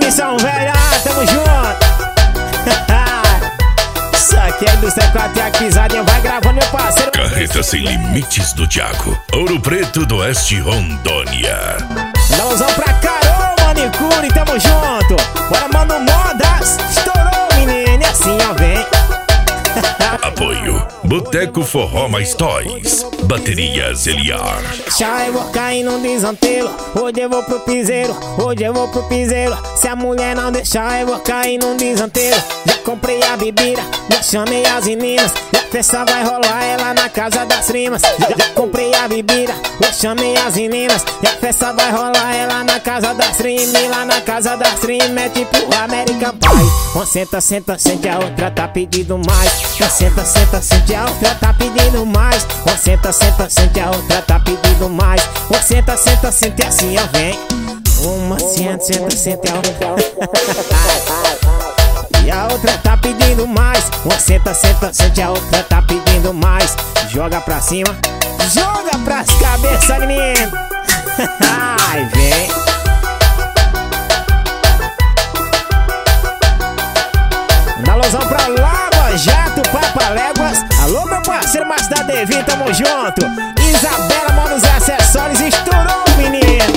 de São Velho, tamo junto. Isso aqui é do C4 e a pisadinha vai gravando, meu parceiro. Carreta Sem Limites do Thiago, Ouro Preto do Oeste, Rondônia. Dãozão pra Carol, manicure, tamo junto. Bora, mano, modas, estourou, menino, e assim, ó, vem. Apoio Boteco Forró Mais Toys, Baterias Eliar. Deixa eu vou cair num desantelo. Hoje eu vou pro piseiro, hoje eu vou pro piseiro. Se a mulher não deixar, eu vou cair num desantelo. Já comprei a bebida, já chamei as meninas. E a festa vai rolar ela na casa das rimas. Já comprei a bebida, já chamei as meninas. E a festa vai rolar ela na casa das rimas. E lá na casa das rimas é tipo American Pie. Uma senta, senta, sente, a outra tá pedindo mais. Uma senta, senta, sente, a outra tá pedindo mais. Uma senta, senta, sente, a outra tá pedindo mais. Uma senta, senta, sente, assim, ó, vem. Uma senta, senta, sente, a outra. E a outra tá pedindo mais. Uma senta, senta, sente, a outra tá pedindo mais. Joga pra cima, joga pras cabeças, menino. Ai, vem. Dá losão pra Lava Jato, Papaléguas. Alô, meu parceiro, mas da Devi, tamo junto. Isabela, Manos e Acessórios, estourou, menino.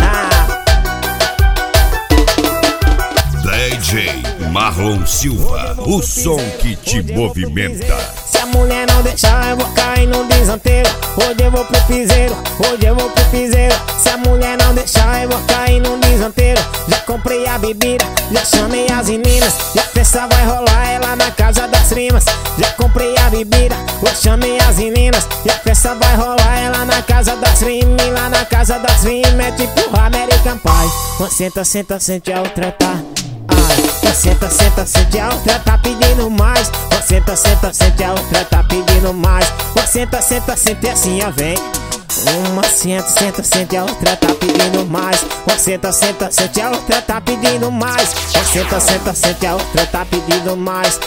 DJ Marlon Silva, o som que te movimenta. Se a mulher não deixar, eu vou cair no desanteiro. Hoje eu vou pro piseiro, hoje eu vou pro piseiro. Se a mulher não deixar, eu vou cair no desanteiro. Já comprei a bebida, já chamei as meninas. E a festa vai rolar ela na casa das rimas. Já comprei a bebida, já chamei as meninas. E a festa vai rolar ela na casa das rimas. E lá na casa das rimas é tipo American Pie. Uma senta, senta, sente, a outra tá. Uma senta, senta, sente, a outra tá pedindo mais. Uma senta, senta, sente, a outra tá pedindo mais. Uma senta, senta, sente, assim, ó, vem. Uma senta, senta, sente, a outra tá pedindo mais. Uma senta, senta, sente, a outra tá pedindo mais. Uma senta, senta, sente, a outra tá pedindo mais.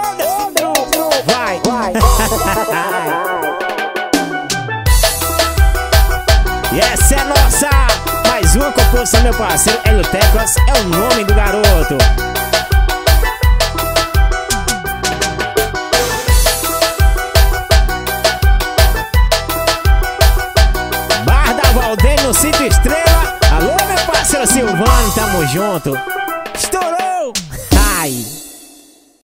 Vai, vai. E essa é nossa. Mais uma composição, meu parceiro Hélio Teclas, é o nome do garoto. Bar da Valdem no Sítio Estrela. Alô, meu parceiro Silvano, tamo junto. Estourou! Ai!